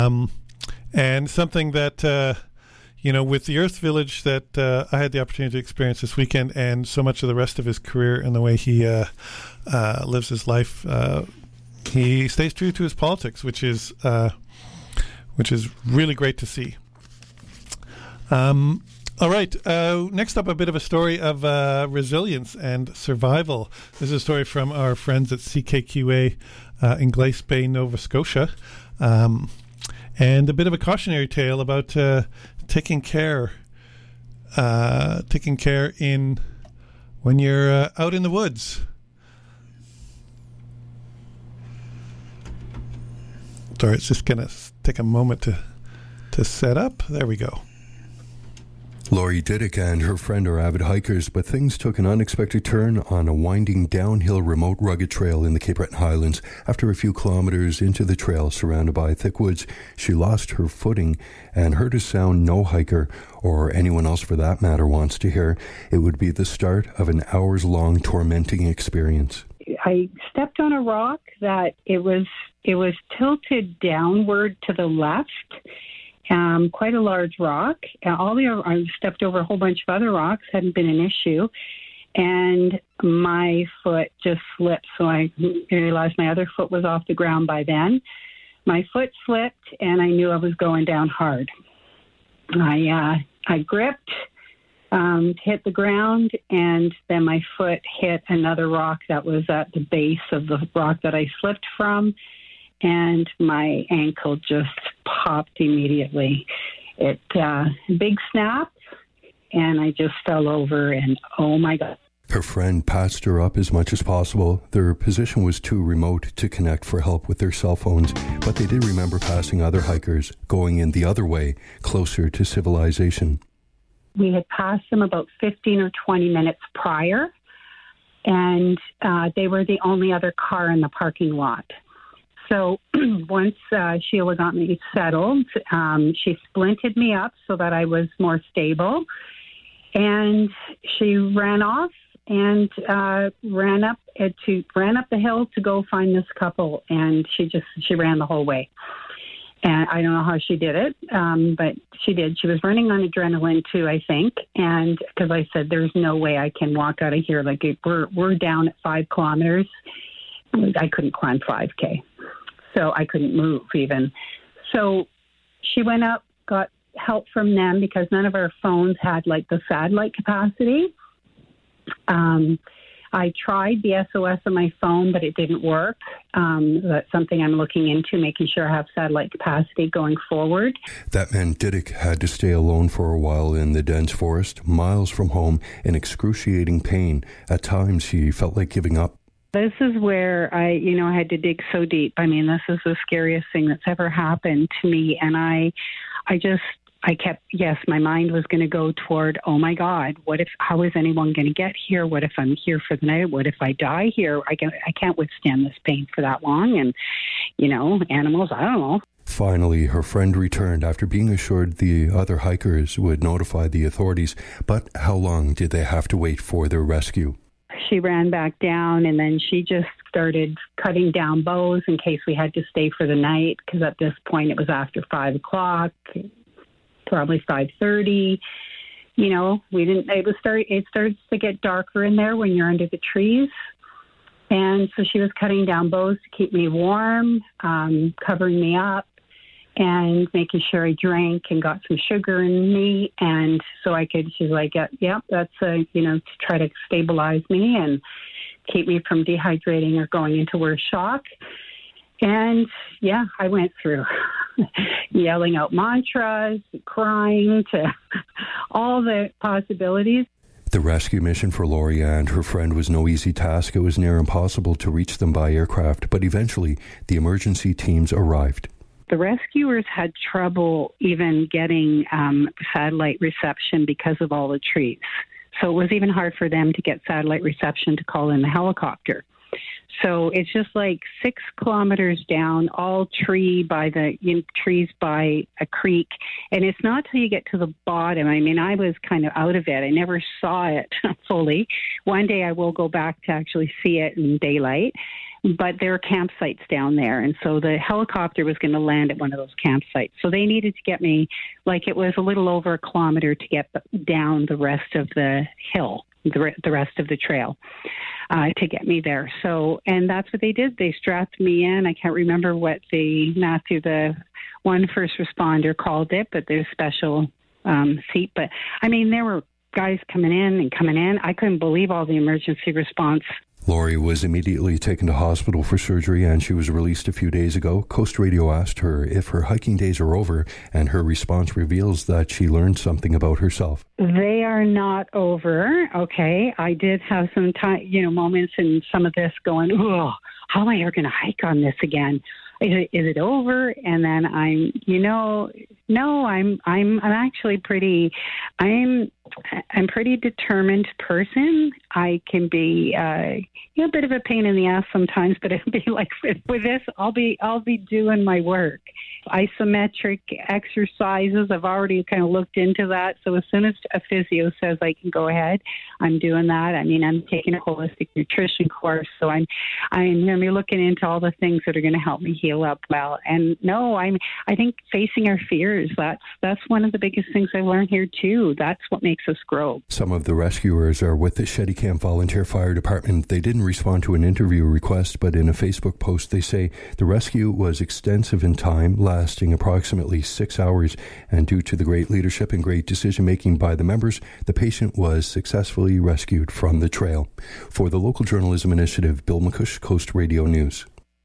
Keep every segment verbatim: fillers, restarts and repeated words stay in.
Um, and something that, uh, you know, with the Earth Village that uh, I had the opportunity to experience this weekend, and so much of the rest of his career and the way he uh, uh, lives his life, uh, he stays true to his politics, which is uh, which is really great to see. Um, all right, uh, next up, a bit of a story of uh, resilience and survival. This is a story from our friends at C K Q A uh, in Glace Bay, Nova Scotia, um, and a bit of a cautionary tale about uh, taking care, uh, taking care in when you're uh, out in the woods. Sorry, it's just gonna take a moment to to set up. There we go. Lori Diddick and her friend are avid hikers, but things took an unexpected turn on a winding downhill remote rugged trail in the Cape Breton Highlands. After a few kilometers into the trail surrounded by thick woods, she lost her footing and heard a sound no hiker, or anyone else for that matter, wants to hear. It would be the start of an hours-long tormenting experience. I stepped on a rock that it was it was tilted downward to the left. Um, quite a large rock. Uh, all the I stepped over a whole bunch of other rocks, hadn't been an issue, and my foot just slipped. So I realized my other foot was off the ground by then. My foot slipped, and I knew I was going down hard. I uh, I gripped, um, hit the ground, and then my foot hit another rock that was at the base of the rock that I slipped from. And my ankle just popped immediately. It uh, big snap, and I just fell over, and oh my God. Her friend passed her up as much as possible. Their position was too remote to connect for help with their cell phones, but they did remember passing other hikers going in the other way, closer to civilization. We had passed them about fifteen or twenty minutes prior, and uh, they were the only other car in the parking lot. So once uh, Sheila got me settled, um, she splinted me up so that I was more stable. And she ran off and uh, ran up to ran up the hill to go find this couple. And she just she ran the whole way. And I don't know how she did it, um, but she did. She was running on adrenaline too, I think. And because I said, "There's no way I can walk out of here. Like we're we're down at five kilometers. I couldn't climb five K." So I couldn't move even. So she went up, got help from them because none of our phones had like the satellite capacity. Um, I tried the S O S on my phone, but it didn't work. Um, that's something I'm looking into, making sure I have satellite capacity going forward. That meant Diddick had to stay alone for a while in the dense forest, miles from home, in excruciating pain. At times, she felt like giving up. This is where I, you know, I had to dig so deep. I mean, this is the scariest thing that's ever happened to me. And I, I just, I kept, yes, my mind was going to go toward, oh my God, what if, how is anyone going to get here? What if I'm here for the night? What if I die here? I can't, I can't withstand this pain for that long. And, you know, animals, I don't know. Finally, her friend returned after being assured the other hikers would notify the authorities. But how long did they have to wait for their rescue? She ran back down, and then she just started cutting down boughs in case we had to stay for the night, because at this point it was after five o'clock, probably five thirty. You know, we didn't. It was start. It starts to get darker in there when you're under the trees, and so she was cutting down boughs to keep me warm, um, covering me up, and making sure I drank and got some sugar in me. And so I could, she's like, yep, yeah, that's, a, you know, to try to stabilize me and keep me from dehydrating or going into worse shock. And yeah, I went through yelling out mantras, crying, to all the possibilities. The rescue mission for Lori and her friend was no easy task. It was near impossible to reach them by aircraft, but eventually the emergency teams arrived. The rescuers had trouble even getting um, satellite reception because of all the trees. So it was even hard for them to get satellite reception to call in the helicopter. So it's just like six kilometers down, all tree by the you know, trees by a creek. And it's not till you get to the bottom. I mean, I was kind of out of it. I never saw it fully. One day I will go back to actually see it in daylight. but there are campsites down there. And so the helicopter was going to land at one of those campsites. So they needed to get me, like it was a little over a kilometer to get down the rest of the hill, the, re- the rest of the trail. Uh, to get me there. So, and that's what they did. They strapped me in. I can't remember what the, Matthew, the one first responder called it, but there's a special um, seat. But, I mean, there were guys coming in and coming in. I couldn't believe all the emergency response. Laurie was immediately taken to hospital for surgery, and she was released a few days ago. Coast Radio asked her if her hiking days are over, and her response reveals that she learned something about herself. They are not over, okay? I did have some time, you know, moments in some of this going, oh, how am I ever going to hike on this again? Is it, is it over? And then I'm, you know, no, I'm, I'm, I'm actually pretty, I'm, I'm pretty determined person. I can be, uh, you know, a bit of a pain in the ass sometimes, but it'll be like with, with this, I'll be, I'll be doing my work. Isometric exercises, I've already kind of looked into that. So as soon as a physio says I can go ahead, I'm doing that. I mean, I'm taking a holistic nutrition course, so I'm, I'm going to be looking into all the things that are going to help me heal up well. And no, I'm, I think facing our fears, that's, that's one of the biggest things I learned here too. That's what makes us grow. Some of the rescuers are with the Shetty Camp Volunteer Fire Department. They didn't respond to an interview request, but in a Facebook post they say the rescue was extensive in time, lasting approximately six hours, and due to the great leadership and great decision-making by the members, the patient was successfully rescued from the trail. For the Local Journalism Initiative, Bill McCush, Coast Radio News.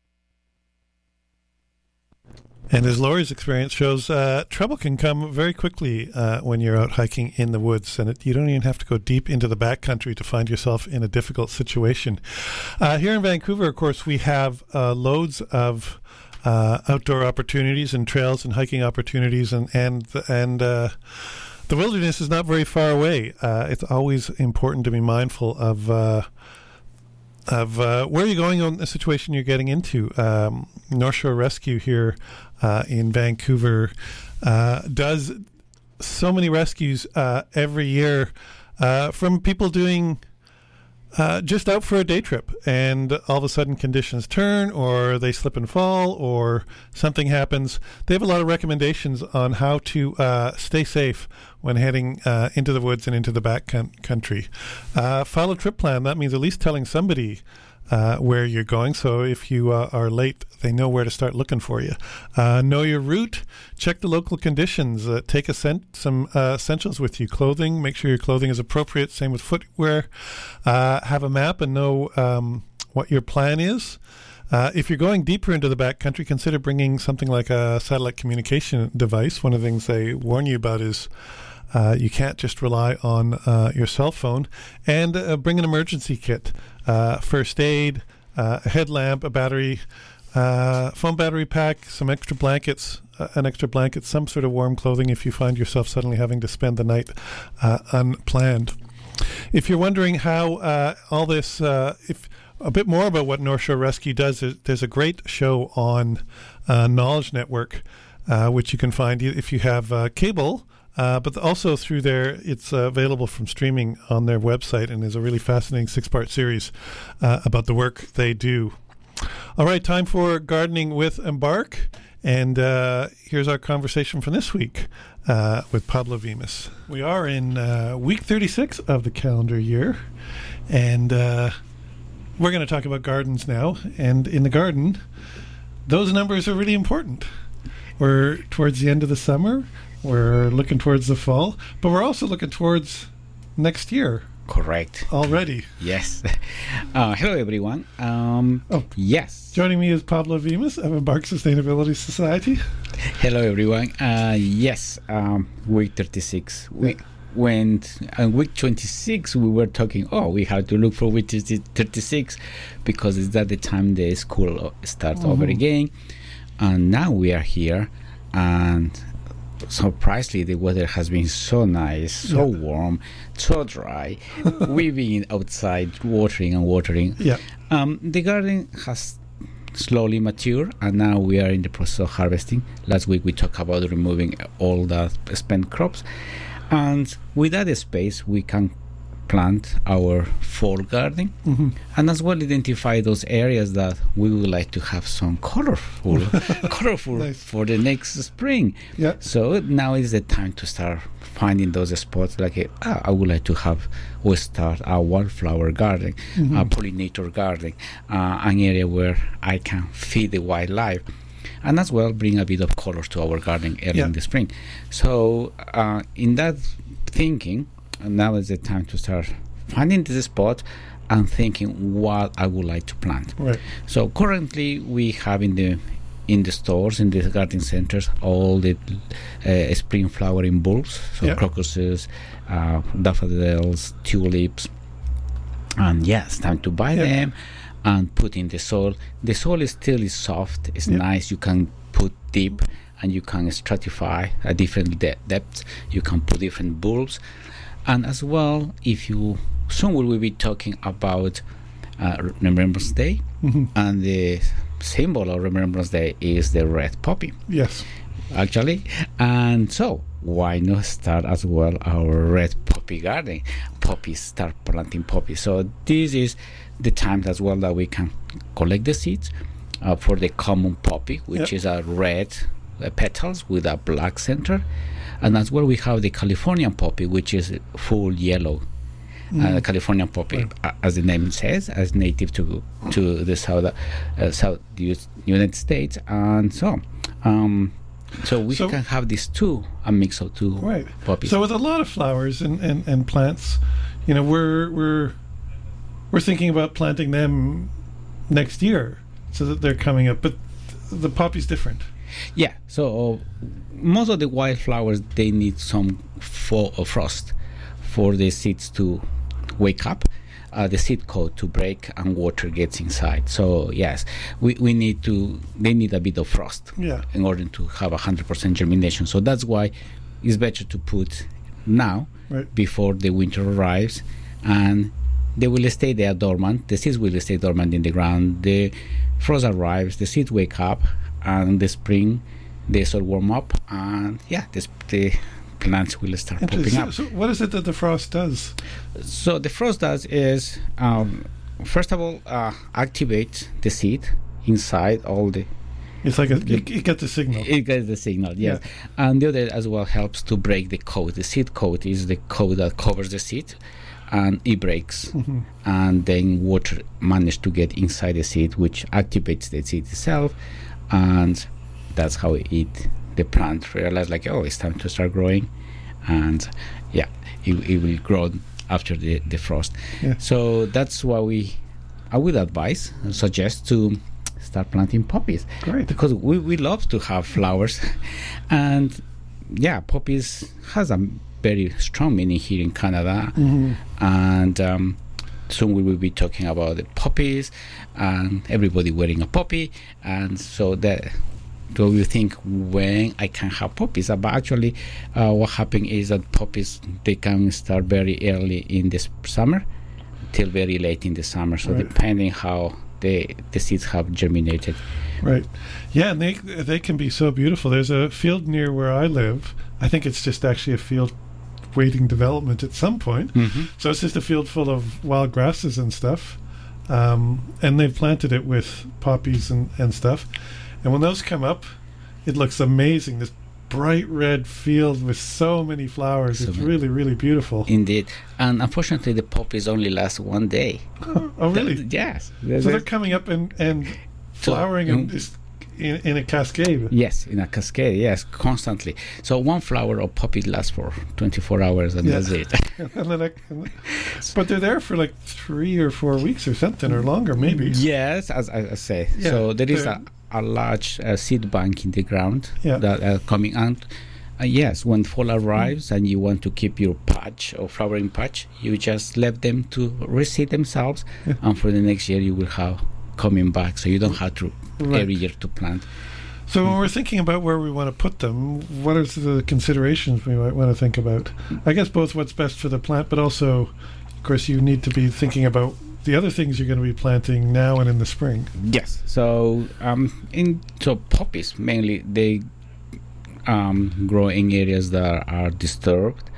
And as Laurie's experience shows, uh, trouble can come very quickly uh, when you're out hiking in the woods, and it, you don't even have to go deep into the backcountry to find yourself in a difficult situation. Uh, here in Vancouver, of course, we have uh, loads of uh, outdoor opportunities and trails and hiking opportunities, and and and uh, the wilderness is not very far away. Uh, it's always important to be mindful of. Uh, Of uh, where you're going on the situation you're getting into. Um, North Shore Rescue here uh, in Vancouver uh, does so many rescues uh, every year uh, from people doing uh, just out for a day trip, and all of a sudden conditions turn, or they slip and fall, or something happens. They have a lot of recommendations on how to uh, stay safe when heading uh, into the woods and into the back country. Uh, file a trip plan. That means at least telling somebody uh, where you're going, so if you uh, are late, they know where to start looking for you. Uh, know your route. Check the local conditions. Uh, take a cent- some uh, essentials with you. Clothing. Make sure your clothing is appropriate. Same with footwear. Uh, have a map and know um, what your plan is. Uh, if you're going deeper into the backcountry, consider bringing something like a satellite communication device. One of the things they warn you about is uh, you can't just rely on uh, your cell phone. And uh, bring an emergency kit, uh, first aid, uh, a headlamp, a battery, uh, phone battery pack, some extra blankets, uh, an extra blanket, some sort of warm clothing if you find yourself suddenly having to spend the night uh, unplanned. If you're wondering how uh, all this, uh, if a bit more about what North Shore Rescue does, there's, there's a great show on uh, Knowledge Network, uh, which you can find if you have uh, cable, uh, but also through there, it's uh, available from streaming on their website, and is a really fascinating six-part series uh, about the work they do. All right, time for Gardening with Embark, and uh, here's our conversation from this week uh, with Pablo Vimes. We are in uh, week thirty-six of the calendar year, and uh, we're going to talk about gardens now. And in the garden, those numbers are really important. We're towards the end of the summer. We're looking towards the fall. But we're also looking towards next year. Correct. Already. Yes. Uh, hello, everyone. Um, oh, yes. Joining me is Pablo Vimes of Embark Sustainability Society. Hello, everyone. Uh, yes, um, week thirty-six. We When on week twenty-six we were talking, oh, we have to look for week thirty-six because it's that the time the school starts mm-hmm. over again. And now we are here, and surprisingly the weather has been so nice, so yeah. warm, so dry. We've been outside watering and watering. Yeah. Um, the garden has slowly matured, and now we are in the process of harvesting. Last week we talked about removing all the spent crops. And with that space, we can plant our fall garden, mm-hmm. and as well identify those areas that we would like to have some colorful, colorful Nice. for the next spring. Yeah. So now is the time to start finding those spots. Like, ah, I would like to have or start a wildflower garden, Mm-hmm. a pollinator garden, uh, an area where I can feed the wildlife, and as well bring a bit of color to our garden early Yeah. in the spring. So uh, in that thinking, now is the time to start finding this spot and thinking what I would like to plant. Right. So currently we have in the in the stores, in the garden centers, all the uh, spring flowering bulbs, so Yeah. crocuses, uh, daffodils, tulips, and yeah, it's time to buy Yeah. them and put in the soil. The soil is still is soft, it's Yeah. nice. You can put deep and you can stratify at different de- depths. You can put different bulbs, and as well, if you soon we will be talking about uh, Remembrance Day, Mm-hmm. and the symbol of Remembrance Day is the red poppy, Yes. actually. And so why not start as well our red poppy garden? Poppies, start planting poppies. So this is the time as well that we can collect the seeds uh, for the common poppy, which Yep. is a red uh, petals with a black center, and as well we have the Californian poppy, which is full yellow. Uh, Californian poppy, Right. uh, as the name says, as native to to the south uh, south U S United States, and so um, so we So- can have these two, a mix of two Right. poppies. So with a lot of flowers and, and, and plants, you know, we're we're we're thinking about planting them next year so that they're coming up. But th- the poppy's different. Yeah, so most of the wildflowers, they need some fall or frost for the seeds to wake up, uh, the seed coat to break, and water gets inside. So yes, we, we need to, they need a bit of frost Yeah. in order to have a hundred percent germination. So that's why it's better to put now, Right. before the winter arrives, and they will stay there dormant. The seeds will stay dormant in the ground. The frost arrives, the seeds wake up, and the spring they sort of warm up, and yeah, this, the plants will start popping Interesting. up. So what is it that the frost does? So the frost does is, um, first of all, uh, activate the seed inside all the. It's like a, you, you get the signal. It gets the signal, yes. And the other as well helps to break the coat. The seed coat is the coat that covers the seed, and it breaks, Mhm. and then water manages to get inside the seed, which activates the seed itself, and that's how it the plant realizes like, oh, it's time to start growing, and yeah, it, it will grow after the, the frost. Yeah. So that's why we I would advise suggest to start planting poppies. Great. Because we, we love to have flowers, and yeah, poppies has a very strong meaning here in Canada, Mhm. and um, soon we will be talking about the poppies and everybody wearing a poppy, and so that do you think when I can have poppies? But actually, uh, what happens is that poppies, they can start very early in the s- summer till very late in the summer. So Right. depending how the the seeds have germinated. Right. Yeah, and they they can be so beautiful. There's a field near where I live. I think it's just actually a field waiting development at some point. Mm-hmm. So it's just a field full of wild grasses and stuff. Um, and they've planted it with poppies and, and stuff. And when those come up, it looks amazing. This bright red field with so many flowers. So It's many. really, really beautiful. Indeed, and unfortunately, the poppies only last one day. Oh, really? Th- yes. So they're coming up and, and So, flowering um, in, just in, in a cascade. Yes, in a cascade. Yes, constantly. So one flower of poppy lasts for twenty-four hours, and Yeah. that's it. And then I, and then- but they're there for like three or four weeks or something, or longer, maybe. Yes, as I, I say. Yeah, so there is they're- a, a large uh, seed bank in the ground Yeah. that are coming out. Uh, yes, when fall arrives and you want to keep your patch or flowering patch, you just let them to reseed themselves, Yeah. and for the next year you will have coming back. So you don't have to Right. every year to plant. So when we're thinking about where we want to put them, what are the considerations we might want to think about? I guess both what's best for the plant, but also, of course, you need to be thinking about the other things you're going to be planting now and in the spring. Yes. So um, in so poppies mainly they um, grow in areas that are disturbed,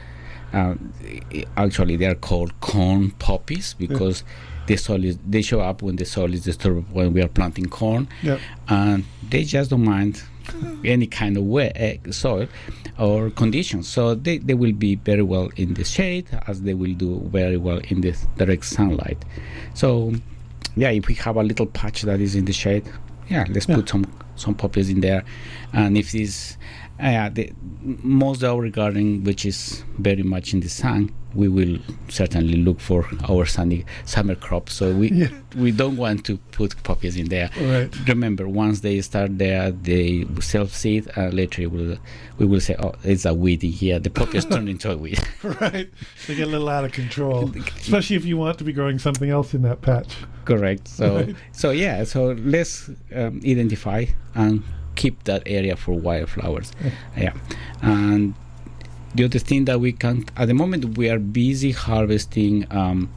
Uh, actually, they are called corn poppies because yeah. the soil is, they show up when the soil is disturbed when we are planting corn, yeah. and they just don't mind any kind of wet uh, soil or conditions. So they, they will be very well in the shade, as they will do very well in the direct sunlight. So, yeah, if we have a little patch that is in the shade, yeah, let's yeah. put some some poppies in there. And if this, uh, the, most of our garden, which is very much in the sun, we will certainly look for our sunny summer crops. So we yeah. we don't want to put poppies in there. Right. Remember, once they start there, they self-seed, and later we'll, we will say, oh, it's a weed in here. The poppies turn into a weed. Right. They get a little out of control, especially if you want to be growing something else in that patch. Correct. So, right. so yeah, so let's um, identify and keep that area for wildflowers. Yeah. yeah. And the other thing that we can, at the moment, we are busy harvesting, um,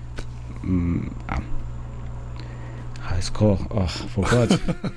um, um how it's called, oh, I forgot,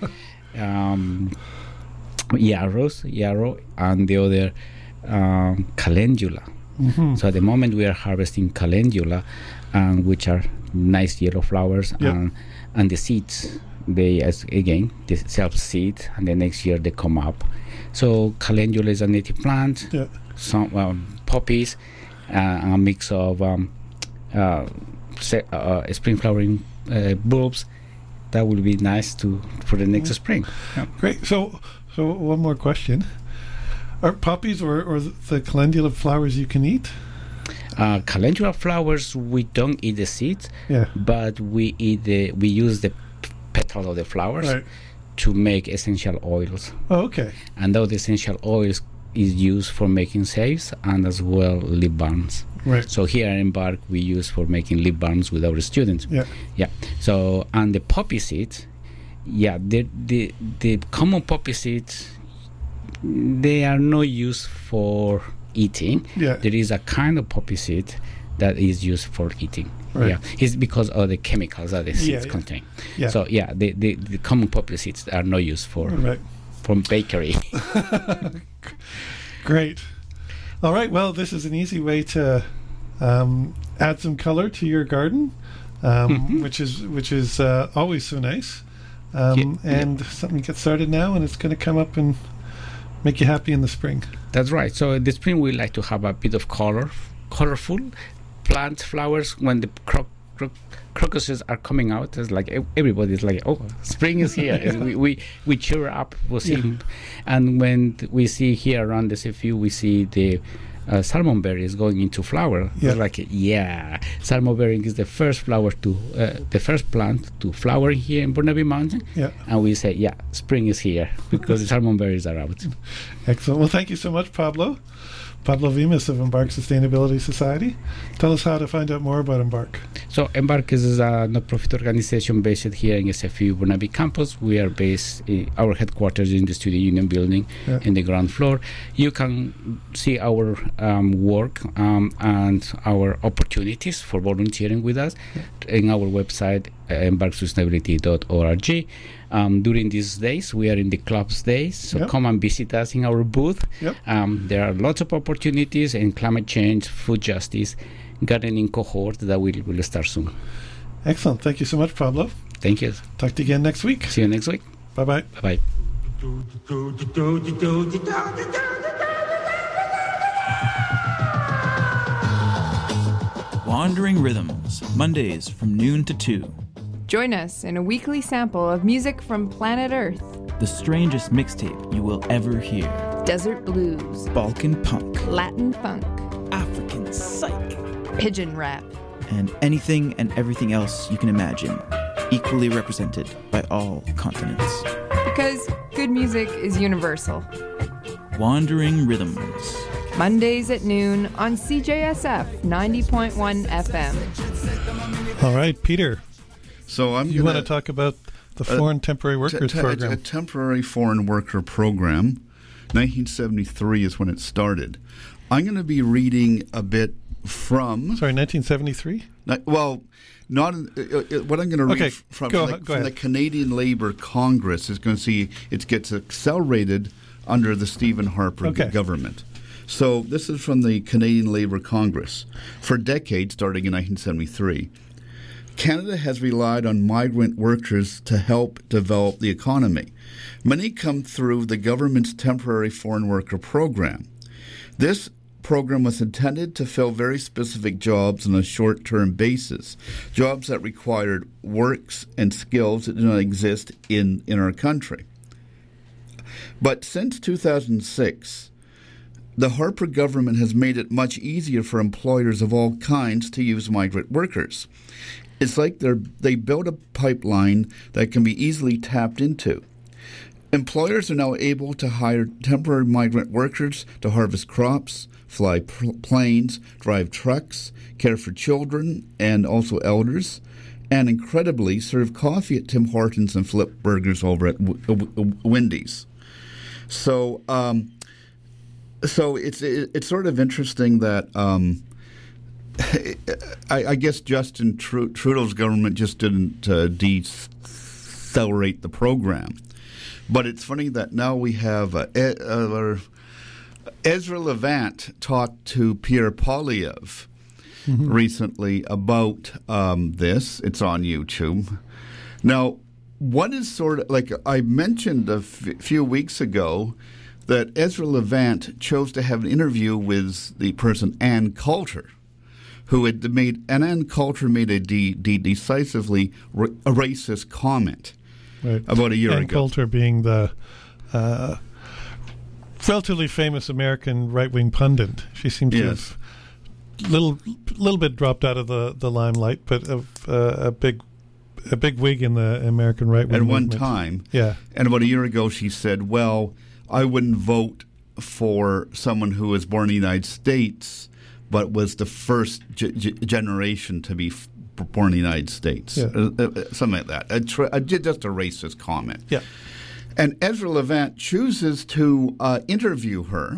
um, yarrows, yarrow, and the other um, calendula. Mm-hmm. So at the moment, we are harvesting calendula, um, which are nice yellow flowers, yep. and, and the seeds, they, as again, they self-seed, and the next year they come up. So calendula is a native plant. Yeah. Some um, poppies, uh, a mix of um, uh, se- uh, spring flowering uh, bulbs. That will be nice to for the next yeah. spring. Yeah. Great. So, so one more question: are poppies or, or the calendula flowers you can eat? Uh, calendula flowers, we don't eat the seeds, yeah. but we eat the we use the p- petals of the flowers right. to make essential oils. Oh, okay. And those essential oils is used for making safes and as well lip balms. Right. So here in Embark we use for making lip balms with our students. Yeah. Yeah. So and the poppy seeds, yeah, the the the common poppy seeds, they are not used for eating. Yeah. There is a kind of poppy seed that is used for eating. Right. Yeah. It's because of the chemicals that the seeds yeah, yeah. contain. Yeah. So yeah, the, the, the common poppy seeds are not used for right. from bakery. Great. All right. Well, this is an easy way to um, add some color to your garden, um, mm-hmm. which is which is uh, always so nice. Um, yeah, and yeah. something gets started now, and it's going to come up and make you happy in the spring. That's right. So in the spring we like to have a bit of color, colorful plant flowers. When the cro- cro- crocuses are coming out, it's like everybody's like, oh, spring is here. we, we we cheer up. We'll see, yeah. And when th- we see here around the C F U, we see the uh, salmon berries going into flower. Yeah. It's like, yeah, salmon berry is the first flower to uh, the first plant to flower here in Burnaby Mountain. Yeah. And we say, yeah, spring is here because the salmon berries are out. Excellent. Well, thank you so much, Pablo. Pablo Vimas of Embark Sustainability Society. Tell us how to find out more about Embark. So Embark is a not-profit organization based here in S F U Burnaby campus. We are based, in our headquarters in the Student Union building yeah. in the ground floor. You can see our um, work um, and our opportunities for volunteering with us yeah. in our website, uh, embark sustainability dot org. Um, during these days, we are in the clubs days, so yep. come and visit us in our booth. Yep. Um, there are lots of opportunities in climate change, food justice, gardening cohort that will will start soon. Excellent. Thank you so much, Pablo. Thank you. Talk to you again next week. See you next week. Bye-bye. Bye-bye. Wandering Rhythms, Mondays from noon to two. Join us in a weekly sample of music from planet Earth. The strangest mixtape you will ever hear. Desert blues, Balkan punk, Latin funk, African psych, pigeon rap, and anything and everything else you can imagine, equally represented by all continents. Because good music is universal. Wandering Rhythms. Mondays at noon on C J S F ninety point one F M. All right, Peter. So I'm you want to talk about the Foreign uh, Temporary Workers t- t- Program? A temporary foreign worker program. nineteen seventy-three is when it started. I'm going to be reading a bit from... Sorry, nineteen seventy-three? Well, not uh, uh, what I'm going to read okay, from, go, from, the, go from the Canadian Labour Congress is going to see it gets accelerated under the Stephen Harper okay. government. So this is from the Canadian Labour Congress. For decades, starting in nineteen seventy-three, Canada has relied on migrant workers to help develop the economy. Many come through the government's temporary foreign worker program. This program was intended to fill very specific jobs on a short-term basis, jobs that required works and skills that do not exist in, in our country. But since two thousand six, the Harper government has made it much easier for employers of all kinds to use migrant workers. It's like they're, they build a pipeline that can be easily tapped into. Employers are now able to hire temporary migrant workers to harvest crops, fly pl- planes, drive trucks, care for children and also elders, and incredibly serve coffee at Tim Hortons and flip burgers over at w- w- Wendy's. So, um, so it's it, it's sort of interesting that um, I, I guess Justin Trudeau's government just didn't uh, decelerate the program. But it's funny that now we have uh, uh, Ezra Levant talked to Pierre Poilievre mm-hmm. recently about um, this. It's on YouTube. Now, what is sort of like I mentioned a f- few weeks ago that Ezra Levant chose to have an interview with the person Ann Coulter, who had made, and Ann Coulter made a de- de- decisively ra- a racist comment. Right. About a year Ann ago. Coulter being the uh, relatively famous American right-wing pundit. She seems yes. to have little little bit dropped out of the, the limelight, but of, uh, a big a big wig in the American right-wing At movement. one time. Yeah. And about a year ago she said, well, I wouldn't vote for someone who was born in the United States but was the first g- g- generation to be f- born in the United States, yeah. uh, uh, something like that. A tra- a, just a racist comment. Yeah. And Ezra Levant chooses to uh, interview her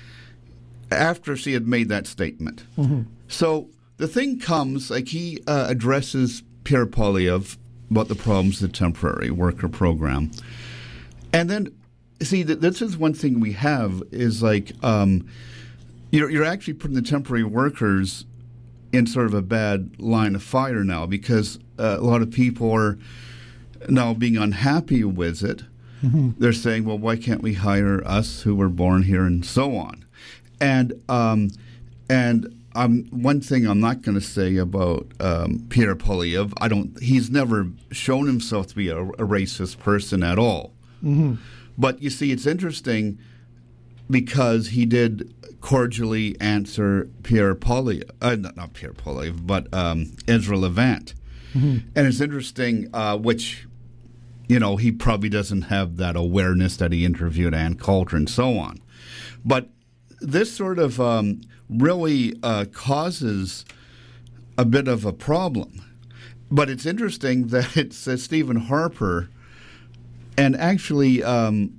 after she had made that statement. Mm-hmm. So the thing comes, like he uh, addresses Pierre Poilievre about the problems of the temporary worker program. And then, see, th- this is one thing we have is like um, you're, you're actually putting the temporary workers in sort of a bad line of fire now because uh, a lot of people are now being unhappy with it. Mm-hmm. They're saying, well, why can't we hire us who were born here and so on? And um, and um, one thing I'm not going to say about um, Pierre Poilievre, I don't. He's never shown himself to be a, a racist person at all. Mm-hmm. But you see, it's interesting because he did cordially answer Pierre Poilievre, uh, not, not Pierre Poilievre, but um, Ezra Levant. Mm-hmm. And it's interesting, uh, which, you know, he probably doesn't have that awareness that he interviewed Ann Coulter and so on. But this sort of um, really uh, causes a bit of a problem. But it's interesting that it's uh, Stephen Harper and actually um,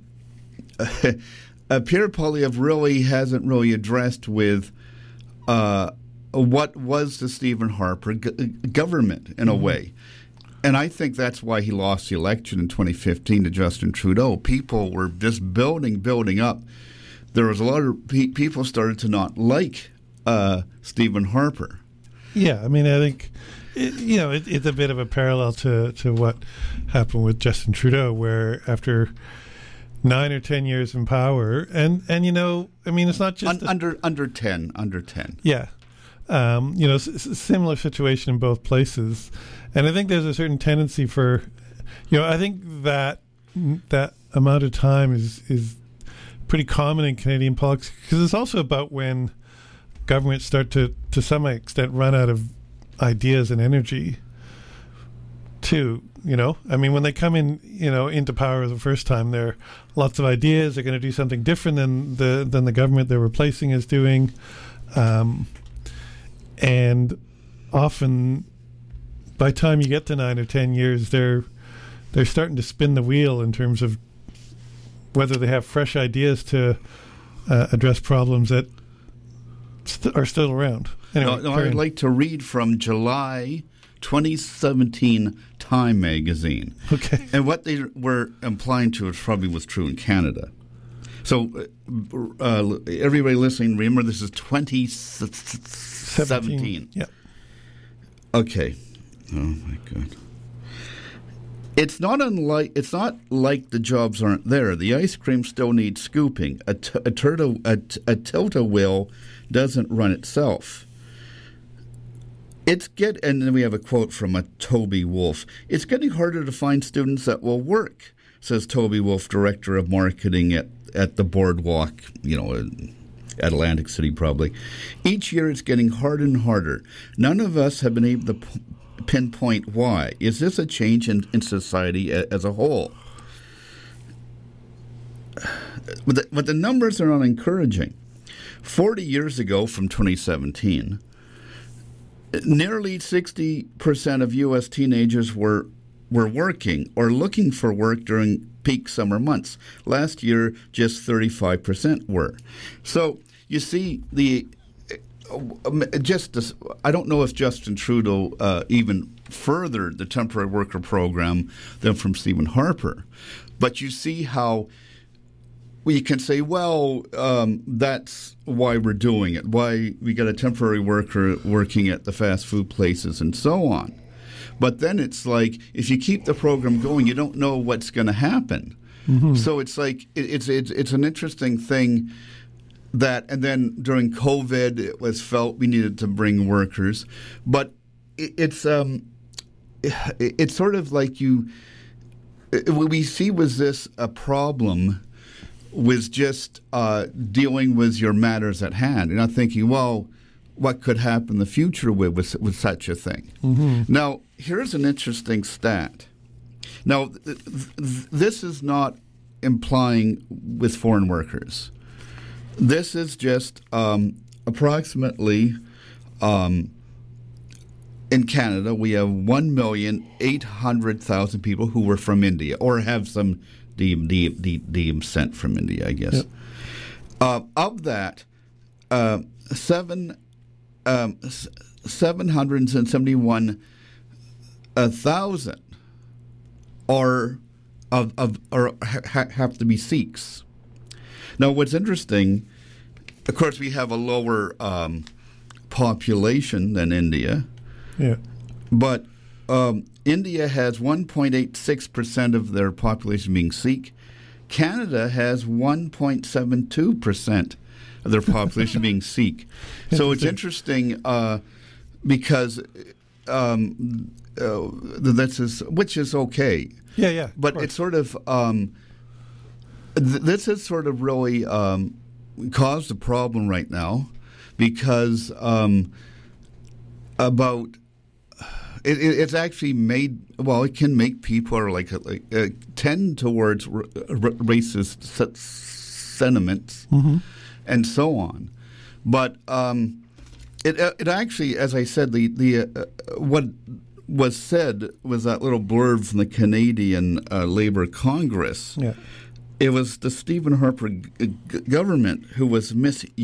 Uh, Pierre Poilievre really hasn't really addressed with uh, what was the Stephen Harper g- government in a mm-hmm. way. And I think that's why he lost the election in twenty fifteen to Justin Trudeau. People were just building, building up. There was a lot of pe- people started to not like uh, Stephen Harper. Yeah, I mean, I think, it, you know, it, it's a bit of a parallel to, to what happened with Justin Trudeau, where after nine or ten years in power, and, and you know, I mean, it's not just... Un, a, under under ten, under ten. Yeah. Um, you know, s- s- similar situation in both places. And I think there's a certain tendency for, you know, I think that that amount of time is, is pretty common in Canadian politics, because it's also about when governments start to, to some extent, run out of ideas and energy too. You know, I mean, when they come in, you know, into power the first time, there are lots of ideas. They're going to do something different than the than the government they're replacing is doing, um, and often, by the time you get to nine or ten years, they're they're starting to spin the wheel in terms of whether they have fresh ideas to uh, address problems that st- are still around. Anyway, no, no, I'd like to read from July twenty seventeen Time magazine. Okay. And what they were implying to, it probably was true in Canada. So, uh, everybody listening, remember this is twenty seventeen. Yeah. Okay. Oh my God. It's not unlike. It's not like the jobs aren't there. The ice cream still needs scooping. A, t- a, turtle, a, t- a tilt-a-wheel doesn't run itself. It's get, and then we have a quote from a Toby Wolf. It's getting harder to find students that will work, says Toby Wolf, director of marketing at, at the Boardwalk, you know, in Atlantic City probably. Each year it's getting harder and harder. None of us have been able to p- pinpoint why. Is this a change in, in society a, as a whole? But the, but the numbers are not encouraging. Forty years ago, from twenty seventeen, nearly sixty percent of U S teenagers were were working or looking for work during peak summer months. Last year, just thirty-five percent were. So you see, the just this, I don't know if Justin Trudeau uh, even furthered the temporary worker program than from Stephen Harper, but you see how we can say, well, um, that's why we're doing it, why we got a temporary worker working at the fast food places and so on. But then it's like, if you keep the program going, you don't know what's going to happen. Mm-hmm. So it's like, it, it's, it's it's an interesting thing that, and then during COVID, it was felt we needed to bring workers. But it, it's um, it, it's sort of like you, it, what we see was this a problem with just uh, dealing with your matters at hand. And I'm thinking, well, what could happen in the future with, with, with such a thing? Mm-hmm. Now, here's an interesting stat. Now, th- th- this is not implying with foreign workers. This is just um, approximately, um, in Canada, we have one million eight hundred thousand people who were from India or have some descent from India, I guess. Yep. Uh, of that, uh, seven, um, seven hundred seventy-one thousand are, of, of, are ha- have to be Sikhs. Now, what's interesting, of course, we have a lower um, population than India. Yeah. But um, India has one point eight six percent of their population being Sikh. Canada has one point seven two percent of their population being Sikh. So it's interesting uh, because um, uh, this is, which is okay. Yeah, yeah. But it's sort of... Um, This has sort of really um, caused a problem right now because um, about it, it, it's actually made well it can make people are like, like uh, tend towards r- r- racist s- sentiments mm-hmm. and so on, but um, it it actually, as I said, the the uh, what was said was that little blurb from the Canadian uh, Labour Congress. Yeah. It was the Stephen Harper g- g- government who was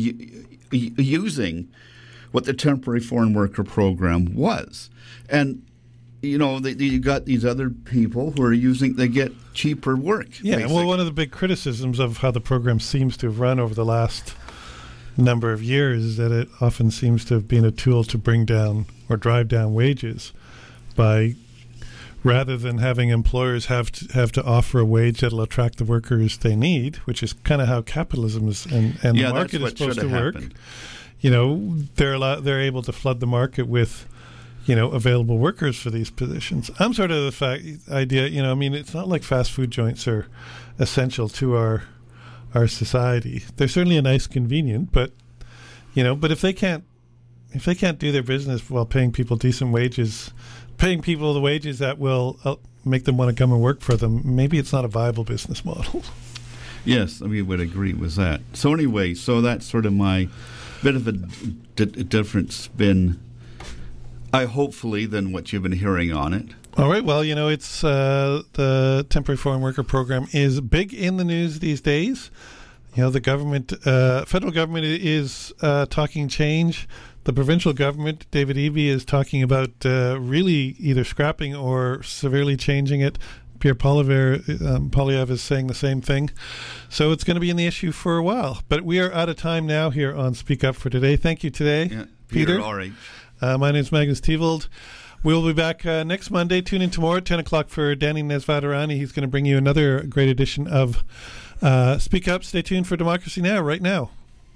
misusing what the temporary foreign worker program was. And, you know, they, you got these other people who are using, they get cheaper work. Yeah, basically. well, one of the big criticisms of how the program seems to have run over the last number of years is that it often seems to have been a tool to bring down or drive down wages by... rather than having employers have to have to offer a wage that'll attract the workers they need, which is kind of how capitalism is and, and yeah, the market is supposed to work. Happened. You know, they're allow, they're able to flood the market with, you know, available workers for these positions. I'm sort of the fact idea. You know, I mean, it's not like fast food joints are essential to our our society. They're certainly a nice convenient, but you know, but if they can't if they can't do their business while paying people decent wages. Paying people the wages that will uh, make them want to come and work for them, maybe it's not a viable business model. Yes, we would agree with that. So anyway, so that's sort of my bit of a d- different spin, I hopefully, than what you've been hearing on it. All right, well, you know, it's uh, the temporary foreign worker program is big in the news these days. You know, the government, uh, federal government is uh, talking change. The provincial government, David Eby, is talking about uh, really either scrapping or severely changing it. Pierre Poilievre, um, Poilievre is saying the same thing. So it's going to be in the issue for a while. But we are out of time now here on Speak Up for today. Thank you today, Yeah, Peter. Peter. R H. Uh, my name is Magnus Tevold. We'll be back uh, next Monday. Tune in tomorrow at ten o'clock for Danny Nesvatarani. He's going to bring you another great edition of uh, Speak Up. Stay tuned for Democracy Now! Right now.